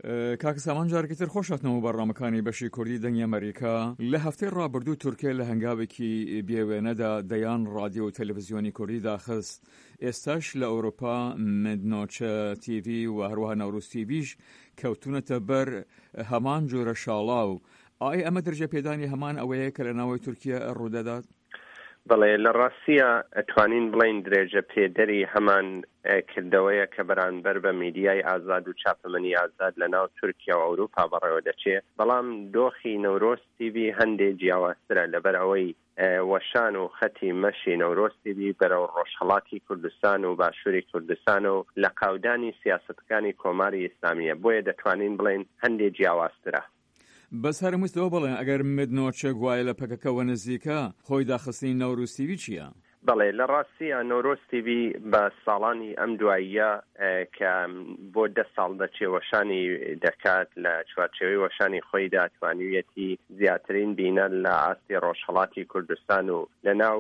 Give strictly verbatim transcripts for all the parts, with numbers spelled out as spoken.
کاک سامان جارێکی تر خۆشهاتنەوە بەڕامەکانی بەشی کوردی دەنگی ئەمریکا. لە هەفتەی ڕابردوو تورکیا لە هەنگاوێکی بێوێنەدا دەیان ڕادیۆ و تەلەڤیزیۆنی کوردی داخست. ئێستاش لە ئەوروپا مدنۆچە تیڤی و هەروەها نەوروز تیڤیش کەوتونەتە بەر هەمان جۆرە شاڵاو. ئایا ئەمە دەرجە پێدانی هەمان ئەوەیە کە لە ناوەی تورکیا ڕوودەدات؟ بەڵێ لە ڕاستیە ئەتوانین بڵین درێژە پێدەری هەمان کردەوەیە کە بەرامبەر بە میدیای ئازاد و چاپەمەنی ئازاد لە ناو تورکیا و ئەوروپا بەڕێوە دەچێت. بەڵام دۆخی نەورۆز تیڤی هەندێک جیاوازترە لەبەر ئەوەی وەشان و خەتی مەشی نەورۆز تیڤی بەرەو ڕۆژهەڵاتی کوردستان و باشووری کوردستان و لە قاودانی سیاسەتەکانی کۆماری ئیسلامیە، بۆیە دەتوانین بڵین هەندێک جیاوازترە. بەس هەرمووستەوە بڵێن ئەگەر مدنۆچە گوایە لە پەکەکەوە نزیکە خۆی داخستنی نەوروز تیڤی چییە؟ بەڵێ لە ڕاستیە نەورۆز تیڤی بە ساڵانی ئەم دواییە کە بۆ دە ساڵ دەچێ وەشانی دەکات لە چوارچێوەی وەشانی خۆیدا توانیویەتی زیاترین بینە لە ئاستی ڕۆژهەڵاتی کوردستان و لە ناو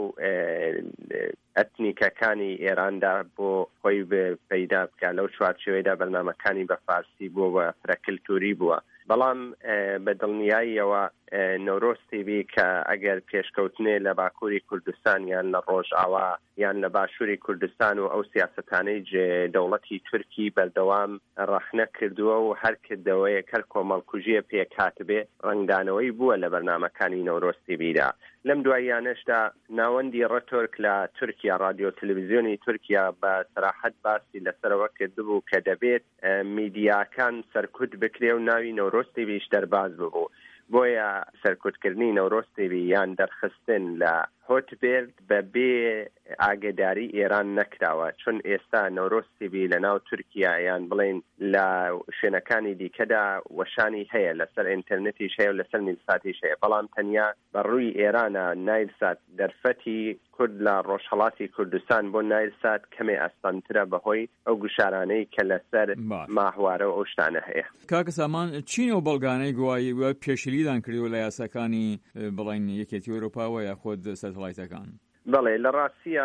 ئەتنیکەکانی ئێراندا بۆ خۆی پەیدا بکە. لەو چوارچێوەیدا بەرنامەکانی بە فارسی بووە و فرەکلتوری بووە. بەڵام بە دڵنیاییەوە نەورۆز تیڤی کە ئەگەر پێشکەوتنێ لە باکووری کوردستان یان لە ڕۆژئاوا یان لە باشووری کوردستان و ئەو سیاسەتانەی دەوڵەتی تورکی بەردەوام ڕەخنە کردووە و هەر کردەوەیە کەر کۆمەڵکوژیە پێکاتبێ ڕنگدانەوەی بووە لە بەرنامەکانی نەورۆز تیڤیدا. لەم دواییانەشدا ناوەندی ڕەتۆرک لە تورکیا رادیۆ تەلەڤیزیۆنی تورکیا بە سەراحەت باسی لەسەرەوە کردبوو کە دەبێت میدیاکان سەرکوت بکرێ و ناوی نەورۆز تیڤیش دەرباز ببوو. بۆیە سەرکوتکردنی نەورۆز تیڤی یان دەرخستن لە هۆتبێرد بە بێ ئاگداری ئێران نەکراوە، چون ئێستا نەورۆز تیڤی لە ناو تورکیا یان بڵێن لە شوێنەکانی دیکەدا وەشانی هەیە، لەسەر ئینتەرنێتیش هەیە و لەسەر نیلساتیش هەیە، بەڵام تەنیا بەڕووی ئێرانە نایلسات دەرفەتی کورد لە ڕۆژهەڵاتی کوردستان بۆ نایلسات کەمێ ئەستانترە بەهۆی ئەو گوشارانەی کە لەسەر ماهوارە و ئەو شتانە هەیە. کاکە سامان چین و بەڵگانەی گوایی وە پێشلیدان کردووە لە یاساکانی بڵین یەکێتی ئەوروپاوە یاخۆت سەتەڵایتەکان؟ بەڵێ لە ڕاستیە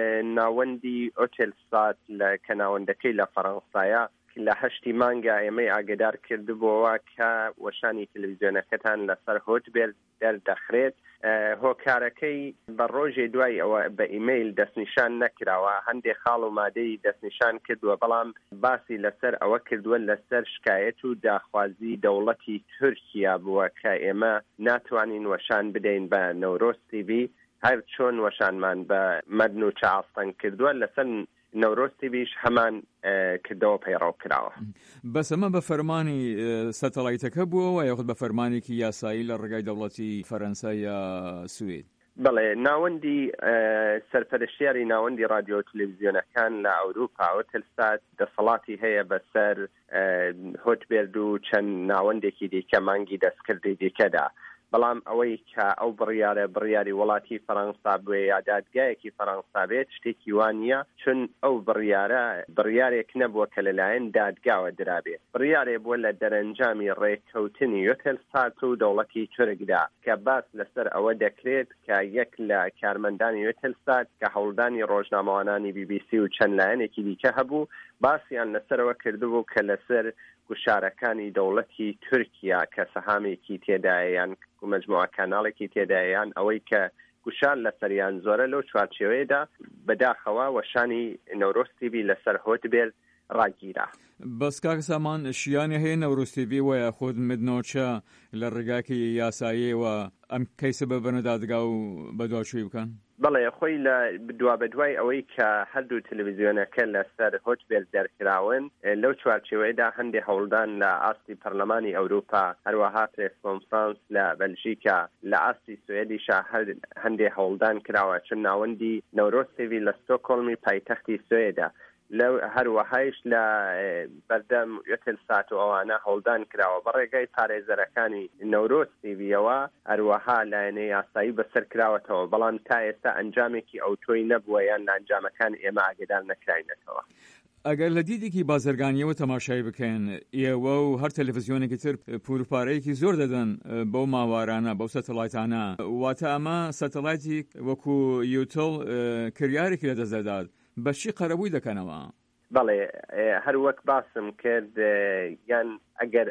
ناوەندی ئۆتێلسات لە کە ناوەندەکەی لە فەڕەنسایە لە هەشتی مانگا ئێمەی ئاگدار کردبووەوە کە وەشانی تەلەڤیزیۆنەکەتان لەسەر هۆتبێرد دەردەخرێت. هۆکارەکەی بە ڕۆژێ دوای ئەوە بە ئیمەیل دەستنیشان نەکراوە، هەندێک خاڵ و مادەی دەستنیشان کردووە، بەڵام باسی لەسەر ئەوە کردووە لەسەر شکایەت و داخوازی دەوڵەتی تورکیا بووە کە ئێمە ناتوانین وەشان بدەین بە نەورۆز تیڤی هەر چۆن وەشانمان بە مەدن و چاوەستان کردووە لەسەر نەورۆز تیڤیش هەمان کردەوە پەیڕەو کراوە. بەس ئەمە بە فەرمانی سەتەڵایتەکە بووەوە یاخود بە فەرمانێکی یاسایی لە ڕێگای دەوڵەتی فەرەنسا یا سوید؟ بەڵێ ناوەندی سەرپەرشتیاری ناوەندی رادیۆ تەلەڤیزیۆنەکان لە ئەوروپا و تەلسات دەسەڵاتی هەیە بەسەر هۆتبێرد و چەند ناوەندێکی دیکە مانگی دەستکردی دیکەدا، بەڵام ئەوەی کە ئەو بڕیارە بڕیاری وڵاتی فەڕەنسا بوێ یا دادگایەکی فەڕەنسا بێت شتێکی وانە، چون ئەو بڕیارە بڕیارێک نەبووە کە لەلایەن دادگاوە درابێت، بڕیارێ بووە لە دەرەنجامی ڕێککەوتنی یۆتێلسات و دەوڵەتی تورکدا کە باس لەسەر ئەوە دەکرێت کە یەک لە کارمەندانی یۆتێلسات کە هەوڵدانی ڕۆژنامەوانانی بی بی سی و چەند لایەنێکی دیکە هەبوو باسییان لەسەرەوە کردبوو کە لەسەر گوشارەکانی دەوڵەتی تورکیا کە سەهامێکی تێدایان و مەجموعە کاناڵێکی تێدایان ئەوەی کە گوشار لەسەریان زۆرە لەو چوارچێوەیەدا بەداخەوە وەشانی نەورۆز تیڤی لەسەر هۆتبێرد ڕاگیرا. بەس کاکە سامان شیانی هەیە نەورۆز تیڤی و یاخود مدنۆچە لە ڕێگاکی یاساییەوە ئەم کەیسە ببەنە دادگا و بەدواچووی بکەن؟ بەڵێ خۆی لە دوا بەدوای ئەوەی کە هەردوو تەلەڤیزیۆنەکە لەسەر هۆتبێرد دەرکراون لەو چوارچێوەیەدا هەندێک هەوڵدان لە ئاستی پەرلەمانی ئەوروپا هەروەها پرێس کۆنفرانس لە بەلژیکا لە ئاستی سوێدیشا هەندێک هەوڵدان کراوە، چون ناوەندی نەورۆز تیڤی لە ستۆکۆڵمی پایتەختی سوێدا لەو هەروەهایش لە بەردەم یۆتێلسات و ئەوانە هەوڵدان کراوە بەڕێگای پارێزەرەکانی نەورۆز تیڤیەوە هەروەها لایەنەی یاسایی بەسەر کراوەتەوە، بەڵام تا ئێستا ئەنجامێکی ئەو تۆی نەبووە یان لە ئەنجامەکان ئێمە ئاگدار نەکراینەتەوە. ئەگەر لە دیدێکی بازرگانیەوە تەماشای بکەن ئێوە و هەر تەلەڤیزیۆنێکی تر پورپارەیەکی زۆر دەدەن بەو ماوارانە بەو سەتەڵایتانە، واتە ئەمە سەتەڵایتی وەکو یوتڵ کریارێکی لەدەست دەدات، بەچی قەرەبووی دەکەنەوە؟ بەڵێ هەر وەک باسم کرد یان ئەگەر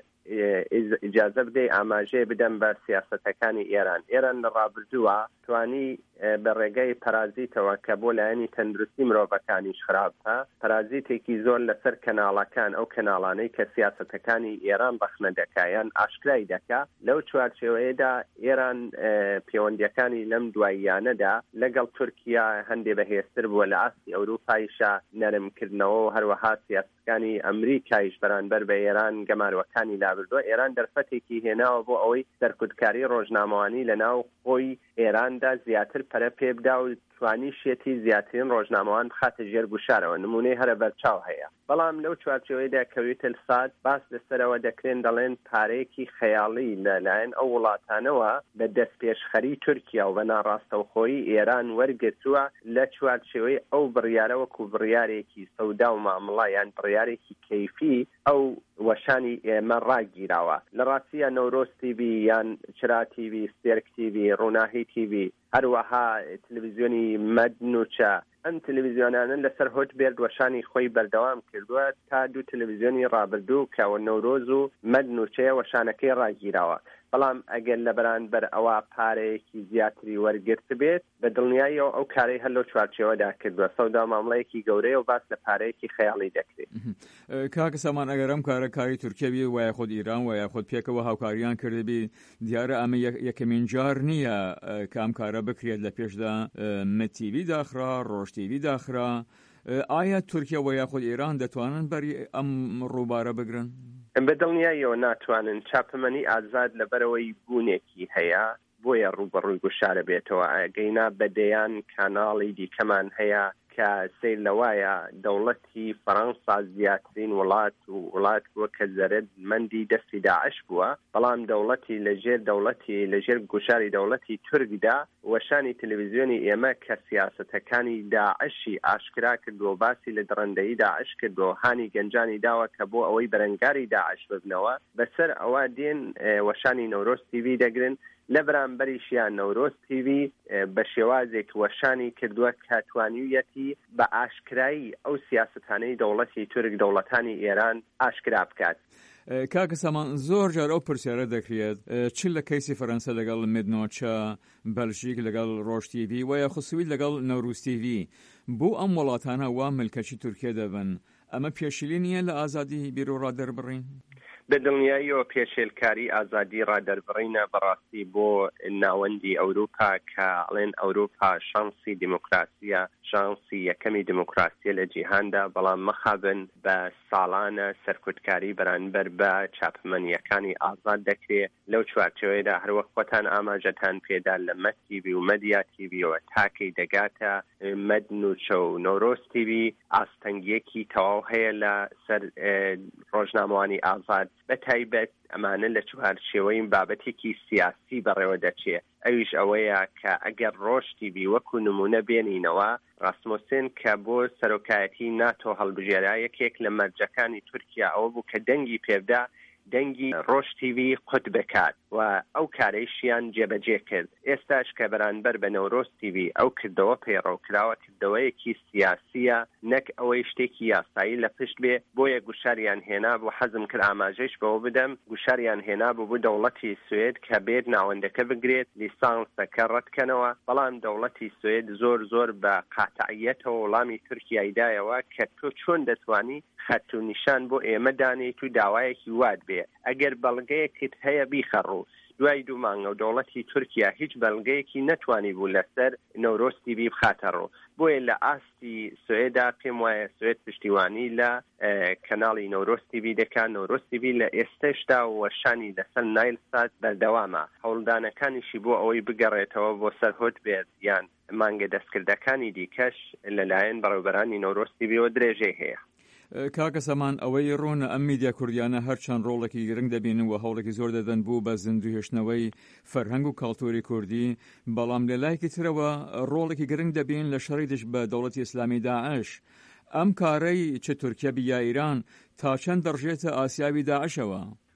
ئیجازە بدەی ئاماژەیە بدەم بە سیاسەتەکانی ئێران ئێران لە ڕابردووە توانی بە ڕێگەی پەرازیتەوە کە بۆ لایەنی تەندروستی مرۆڤەکانیش خراپە پەرازیتێکی زۆر لەسەر کەناڵەکان ئەو کەناڵانەی کە سیاسەتەکانی ئێران بەخنە دەکایان ئاشکرای دەکا لەو چوارچێوەیەدا ئێران پەیوەندیەکانی لەم دواییانەدا لەگەڵ تورکیا هەندێ بەهێزتر بووە لە ئاستی ئەوروپایشە نەرمکردنەوە و هەروەها سیاسەتەکانی ئەمریکایش بەرامبەر بە ئێران گەماروەکانی لابردووە ئێران دەرفەتێکی هێناوە بۆ ئەوەی سەرکوتکاری ڕۆژنامەوانی لەناو خۆی ئێراندا زیاتر پەرە پێ بدا و توانی شێتی زیاترین ڕۆژنامەوان بخاتە ژێر گوشارەوە نمونەی هەرە بەرچاو هەیە بەڵام لەو چوارچێوەیەدا کەوێتە سات باس لەسەرەوە دەکرێن دەڵێن پارەیەکی خەیاڵی لەلایەن ئەو وڵاتانەوە بە دەستپێشخەری تورکیا و بە ناڕاستەوخۆیی ئێران وەرگرتووە لە چوارچێوەی ئەو بڕیارە وەکو بڕیارێکی سەودا و مامەڵە یان بڕیارێکی کەیفی ئەو وەشانی ئێمە ڕاگیراوە لە ڕاستیە نەورۆز تیڤی یان چرا تیڤی سپێرک تیڤی ڕووناهی تیڤی هەروەها تلڤیزیۆنی مەدنوچە ئەم تلڤیزیۆنانە لەسەر هۆت بێردوەشانی خۆی بەردەوام کردووە تا دوو تلڤیزیۆنی ڕابردوو کەوە نەورۆز و مەدنوچەیە وەشانەکەی ڕاگیراوە بەڵام ئەگەر لە بەرانبەر ئەوە پارەیەکی زیاتری وەرگرت بێت بە دڵنیاییەوە ئەو کارەی هەر لەو چوارچێوەدا کردووە سەودا مامەڵەیەکی گەورەیە و باس لە پارەیەکی خەیاڵی دەکرێت کاکە سامان ئەگەر ئەم کارە کاری تورکیەوی وایە خۆت ئیران وایە خۆت پێکەوە هاوکاریان کردبی دیارە ئەمە یەکەمین جار نییە کە ئەم کارە بکرێت لە پێشدا مەتیڤی داخرا ڕۆژتیڤی داخرا ئایا تورکیا و یاخود ئێران دەتوانن بەری ئەم ڕووبارە بگرن؟ بەدڵنیاییەوە ناتوانن چاپەمەنی ئازاد لەبەرەوەی بوونێکی هەیە بۆیە ڕوبەڕووی گوشارە بێتەوە ئەگەینا بەدەیان کاناڵی دیکەمان هەیە کە سیر لەوایە دەوڵەتی فەڕەنسا زیاترین وڵات و وڵات بووە کە زەرمەندی دەستی داعش بووە بەڵام دەوڵەتی لەژێر دەوڵەتی لەژێر گوشاری دەوڵەتی تورکدا وەشانی تەلەڤیزیۆنی ئێمە کە سیاسەتەکانی داعشی ئاشکرا کردووە باسی لە دڕندەیی داعش کردووە هانی گەنجانی داوە کە بۆ ئەوەی بەرەنگاری داعش ببنەوە بەسەر ئەوە دێن وەشانی نەورۆز تیڤی دەگرن لە بەرامبەریشیان نەورۆز تیڤی بە شێوازێک وەشانی کردووە کاتوانیویەتی بە ئاشکرایی ئەو سیاسەتانەی دەوڵەتی تورک دەوڵەتانی ئێران ئاشکرا بکات. کاکە سامان زۆر جار ئەو پرسیارە دەکرێت چ لە کەیسی فەرەنسا لەگەڵ مێدنۆچە بەلژیک لەگەڵ ڕۆژ تیڤی وایە خوسوی لەگەڵ نەوروز تیڤی بۆ ئەم وڵاتانە وا ملکەچی تورکیا دەبن ئەمە پێشیلی نییە لە ئازادی بیرۆڕادەربڕین؟ بەدڵنیاییەوە پێشێلکاری ئازادی ڕادەربڕینە بەڕاستی بۆ ناوەندی ئەوروپا کە ئەڵێن ئەوروپا شانسی دیموکراسیە شانسی یەکەمی دیموکراسیە لە جیهاندا بەڵام مەخابن بە ساڵانە سەرکوتکاری بەرامبەر بە چاپمەنیەکانی ئازاد دەکرێت لەو چوارچێوەیەدا هەروەک خۆتان ئاماژەتان پێدا لە مەتیڤی و مەدیا تیڤیەوە تاکەی دەگاتە مەدنوچە و نەورۆز تیڤی ئاستەنگیەکی تەواو هەیە لە سەر ڕۆژنامەوانی ئازاد بە تایبەت ئەمانە لە چوارچێوەی بابەتێکی سیاسی بەڕێوە دەچێت ئەویش ئەوەیە کە ئەگەر ڕۆژ تیڤی وەکو نمونە بێنینەوە ڕاسمۆسێن کە بۆ سەرۆکایەتی ناتۆ هەڵبژێرا یەکێک لە مەرجەکانی تورکیا ئەوە بوو کە دەنگی پێبدا دەنگی ڕۆژ تیڤی قوت بکات و ئەو کارەیشیان جێبەجێ کرد ئێستاش کە بەرامبەر بە نەورۆز تیڤی ئەو کردەوە پەیڕەوکراوە کردەوەیەکی سیاسیە نەک ئەوەی شتێکی یاسایی لە پشت بێ بۆیە گوشاریان هێنا بۆ حەزم کرد ئاماژەش بەوە بدەم گوشاریان هێنا بوو بۆ دەوڵەتی سوێد کە بێت ناوەندەکە بگرێت لیسانسەکە ڕەتکەنەوە بەڵام دەوڵەتی سوێد زۆر زۆر بە قاتعیەتەوە وەڵامی تورکیایدایەوە کە تۆ چۆن دەتوانی خەت و نیشان بۆ ئێمە دانیت و داوایەکی وات بێ ئەگەر بەڵگەیەکت هەیە بیخەڕوو دوای دوو مانگە و دەوڵەتی تورکیا هیچ بەڵگەیەکی نەتوانی بوو لەسەر نەورۆز تیڤی بخاتەڕوو بۆیە لە ئاستی سوێدا پێم وایە سوێد پشتیوانی لە کەناڵی نەورۆز تیڤی دەکات نەورۆز تیڤی لە ئێستەشدا وەشانی لەسەر نایل سات بەردەوامە هەوڵدانەکانیشی بۆ ئەوەی بگەڕێتەوە بۆ سەرهۆت بێت یان مانگە دەستکردەکانی دیکەش لەلایەن بەڕێوەبەرانی نەورۆز تیڤیەوە درێژەی هەیە. کاکە سامان ئەوەی ڕۆنە ئەم میدیا کوردیانە هەرچەند ڕۆڵێکی گرنگ دەبینن و هەوڵێکی زۆر دەدەن بوو بە زیندوهێشتنەوەی فەرهەنگ و کاڵتۆری کوردی بەڵام لە لایەکی ترەوە ڕۆڵێکی گرنگ دەبین لە شەڕیدش بە دەوڵەتی ئیسلامی داعش ئەم کارەی چ تورکیا بیا ئیران تا چەند دەڕژێتە ئاسیاوی داعشەوە؟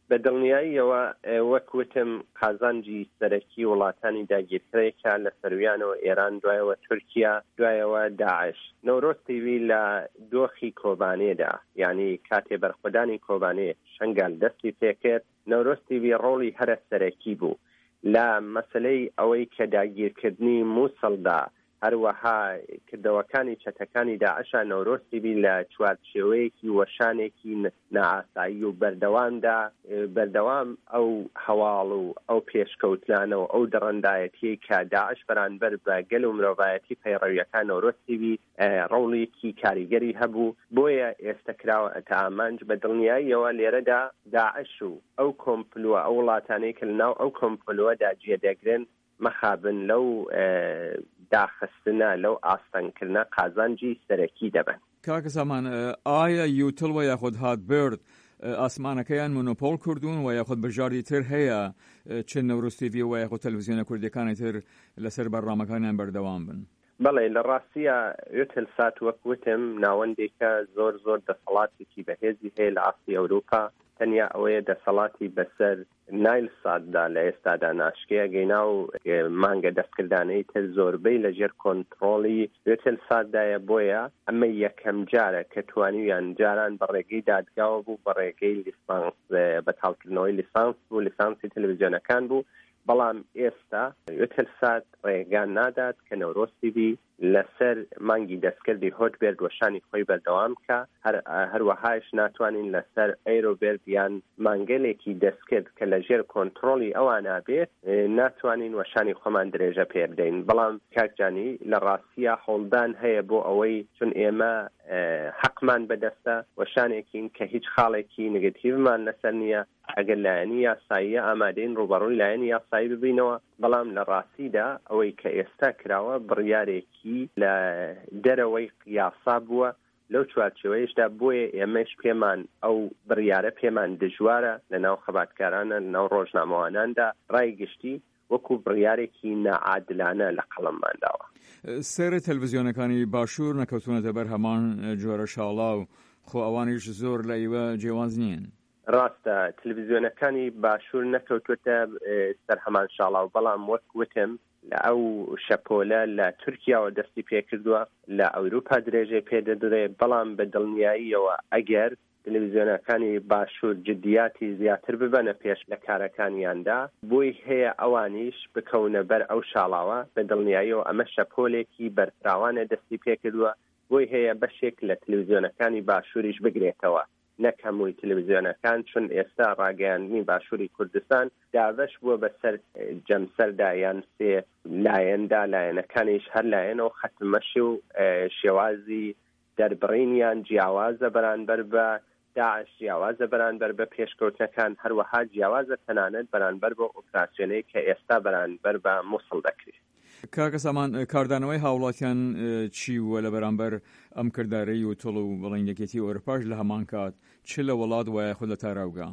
بە دڵنیاییەوە وەکوتم قازانجی سەرەکی وڵاتانی داگیرکرێکە لە سەرویانەوە ئێران، دوایەوە تورکیا، دوایەوە داعش. نەورۆز تیڤی لە دۆخی کۆبانێدا، یعنی کاتێ بەرخۆدانی کۆبانێ شەنگال دەستی پێکرد، نەورۆز تیڤی ڕۆڵی هەرە سەرەکی بوو لە مەسلەی ئەوەی کە داگیرکردنی مووسڵدا هەروەها کردەوەکانی چەتەکانی داعشە. نەورۆز تیڤی لە چوارچێوەیەکی وەشانێکی نائاسایی و بەردەوامدا بەردەوام ئەو هەواڵ و ئەو پێشکەوتلانە و ئەو دڕندایەتی کە داعش بەرامبەر بە گەل و مرۆڤایەتی پەیڕەویەکان نەورۆز تیڤی ڕۆڵێکی کاریگەری هەبوو. بۆیە ئێستا کراوە تا ئامانج بە دڵنیاییەوە لێرەدا داعش و ئەو کۆمپلووە ئەو وڵاتانەی کە لەناو ئەو کۆمپلووەدا جێدەگرن مەخابن لەو داخستنە لەو ئاستەنکردنە قازانجی سەرەکی دەبن. کاکە سامان، ئایا یوتڵ و یاخود هاتبرد ئاسمانەکەیان مۆنۆپۆل کردوون و یاخود بژاردی تر هەیە چ نەورۆز تیڤی و یاخود تەلەڤیزیۆنە کوردیەکانی تر لەسەر بەرنامەکانیان بەردەوام بن؟ بەڵێ، لە ڕاستیە یوتلسات وەکوتم ناوەندێکە زۆر زۆر دەسەڵاتێکی بەهێزی هەیە لە ئاستی ئەوروپا. تەنیا ئەوەیە دەسەڵاتی بەسەر نایل ساتدا لە ئێستادا ناشکەیە، گەینا و مانگە دەستکردانەی تر زۆربەی لەژێر کۆنتڕۆڵی یوتلساتدایە. بۆیە ئەمە یەکەم جارە کە توانیویان جاران بە ڕێگەی دادگاوە بوو، بە ڕێگەی لیسانس بەتاڵکردنەوەی لیسانس بوو، لیسانسی تەلەڤیزیۆنەکان بوو. بەڵام ئێستا یوتلسات ڕێگان نادات کە نەورۆز تیڤی لەسەر مانگی دەستکردی هۆتبێرد وەشانی خۆی بەردەوام کە هەروەهاش ناتوانین لەسەر ئەیرۆبێرد یان مانگەلێکی دەستکرد کە لەژێر کۆنتڕۆڵی ئەوانە بێت ناتوانین وەشانی خۆمان درێژە پێ بدەین. بەڵام کاکجانی لە ڕاستیە هەوڵدان هەیە بۆ ئەوەی چون ئێمە حەقمان بەدەستە وەشانێکین کە هیچ خاڵێکی نگەتیڤمان لەسەر نییە، ئەگەر لایەنی یاساییە ئامادەین ڕوبەڕووی لایەنی یاسایی ببینەوە. بەڵام لە ڕاستیدا ئەوەی کە ئێستا کراوە بڕیارێکی لە دەرەوەی یاسا بووە لەو چوارچێوەیەشدا. بۆیە ئێمەش پێمان ئەو بڕیارە پێمان دژوارە لە ناو خەباتکارانە لە ناو ڕۆژنامەواناندا ڕایگشتی وەکو بڕیارێکی نائادلانە لە قەڵەممانداوە. سەرە تەلەڤیزیۆنەکانی باشوور نەکەوتونەتە بەر هەمان جۆرە شاڵا و خۆ ئەوانیش زۆر لە ئێوە جێواز نین. ڕاستە تەلەڤیزیۆنەکانی باشوور نەکەوتوتە سەر هەمان شاڵا و بەڵام وەک وتم لە ئەو شەپۆلە لە تورکیاوە دەستی پێکردووە، لە ئەوروپا درێژێ پێدەدرێ. بەڵام بە دڵنیاییەوە ئەگەر تەلەڤیزیۆنەکانی باشوور جدیاتی زیاتر ببەنە پێش لە کارەکانیاندا، بۆی هەیە ئەوانیش بکەونە بەر ئەو شاڵاوە. بە دڵنیاییەوە ئەمە شەپۆلێکی بەرفراوانە دەستی پێکردووە، بۆی هەیە بەشێک لە تەلەڤیزیۆنەکانی باشووریش بگرێتەوە، نەک هەمووی تەلەڤیزیۆنەکان، چون ئێستا ڕاگەیاندنی باشووری کوردستان داڤەش بووە بەسەر جەمسەردا یان سێ لایەندا، لایەنەکانیش هەر لایەنەوە ختمەشی و شێوازی دەربڕینیان جیاوازە بەرامبەر بە داعش، جیاوازە بەرامبەر بە پێشکەوتنەکان، هەروەها جیاوازە تەنانەت بەرامبەر بە ئۆپراسیۆنەی کە ئێستا بەرامبەر بە مووسڵ دەکرێت. کاکە سامان، کاردانەوەی هاوڵاتیان چی وە لە بەرامبەر ئەم کردارەی وتڵ و بەڵێنگەکێتی ئەوروپاش لە هەمان کات چ لە وڵات وایە خود لە تاراوگا؟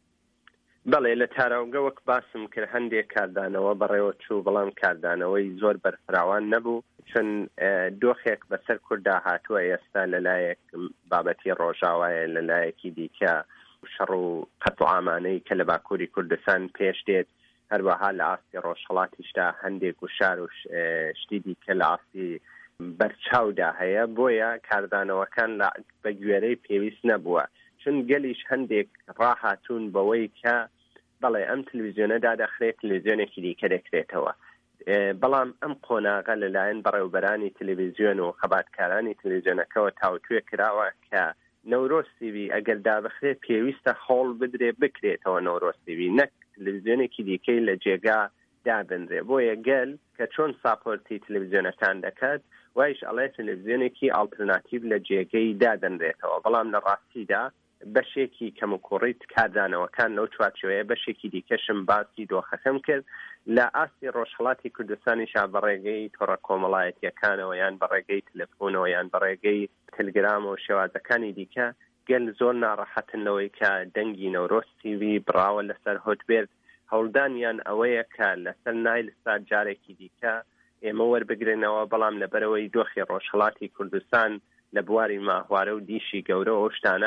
بەڵێ، لە تاراوگە وەک باسم کرد هەندێک کاردانەوە بەڕێوە چوو، بەڵام کاردانەوەی زۆر بەرفراوان نەبوو، چون دۆخێک بەسەر کووردا هاتووە ئێستا لەلایەک بابەتی ڕۆژاوایە، لەلایەکی دیکە شەڕ و قەت و ئامانەی کە لە باکووری کوردستان پێش دێت، هەروەها لە ئاستی ڕۆژهەڵاتیشدا هەندێک و شار و شتی دیکە لە ئاستی بەرچاودا هەیە. بۆیە کاردانەوەکان بە گوێرەی پێویست نەبووە، چون گەلیش هەندێک ڕاهاتوون بەوەی کە بەڵێ ئەم تەلەڤیزیۆنە دادەخرێت تەلەڤیزیۆنێکی دیکە دەکرێتەوە. بەڵام ئەم قۆناغە لەلایەن بەڕێوبەرانی تەلەڤیزیۆن و خەباتکارانی تەلەڤیزیۆنەکەەوە تاوتوێ کراوە کە نەورۆز تیڤی ئەگەر دابخرێت پێویستە هەوڵ بدرێ بکرێتەوە نەورۆز تیڤی، نەک تەلەڤیزیۆنێکی دیکەی لە جێگا دابنرێ. بۆیە گەل کە چۆن ساپۆرتی تەلەڤیزیۆنەکان دەکات، وایش ئەڵێ تەلەڤیزیۆنێکی ئالتەرناتیڤ لە جێگەی دادەنرێتەوە. بەڵام لە ڕاستیدا بەشێکی کەم و کوڕیت کاردانەوەکان لەو چوارچێوەیە، بەشێکی دیکەشم باسی دۆخەکەم کرد لە ئاستی ڕۆژهەڵاتی کوردستانیشا بە ڕێگەی تۆڕە کۆمەڵایەتیەکانەوە یان بە ڕێگەی تەلەفۆنەوە یان بە ڕێگەی تەلگرام و شێوازەکانی دیکە گەل زۆر ناڕەحەتن لەوەی کە دەنگی نەورۆز تیڤی بڕاوە لەسەر هۆتبێرد. هەوڵدانیان ئەوەیە کە لەسەر نایل سات جارێکی دیکە ئێمە وەربگرنەوە، بەڵام لەبەرەوەی دۆخی ڕۆژهەڵاتی کوردستان لە بواری ماهوارە و دیشی گەورە ئەو شتانە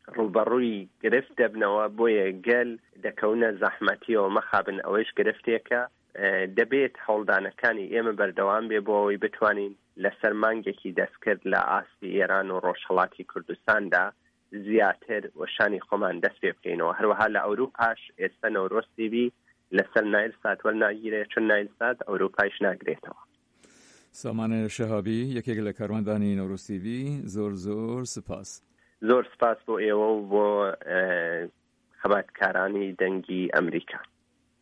ڕوبەڕووی گرفت دەبنەوە بۆیە گەل دەکەونە زەحمەتیەوە مەخابن ئەوەش گرفتێکە دەبێت هەوڵدانەکانی ئێمە بەردەوام بێ بۆ ئەوەی بتوانین لەسەر مانگێکی دەستکرد لە ئاستی ئێران و ڕۆژهەڵاتی کوردستاندا زیاتر وەشانی خۆمان دەست پێ بکەینەوە. هەروەها لە ئەوروپاش ئێستا نەورۆز تیڤی لەسەر نایل سات وەرناگیرێت، چون نایل سات ئەوروپایش ناگرێتەوە. سامان شەهابی، یەکێک لە کاروانەکانی نەورۆز تیڤی، زۆر زۆر سپاس. زۆر سپاس بۆ ئێوە و بۆ خەباتکارانی دەنگی ئەمریکا.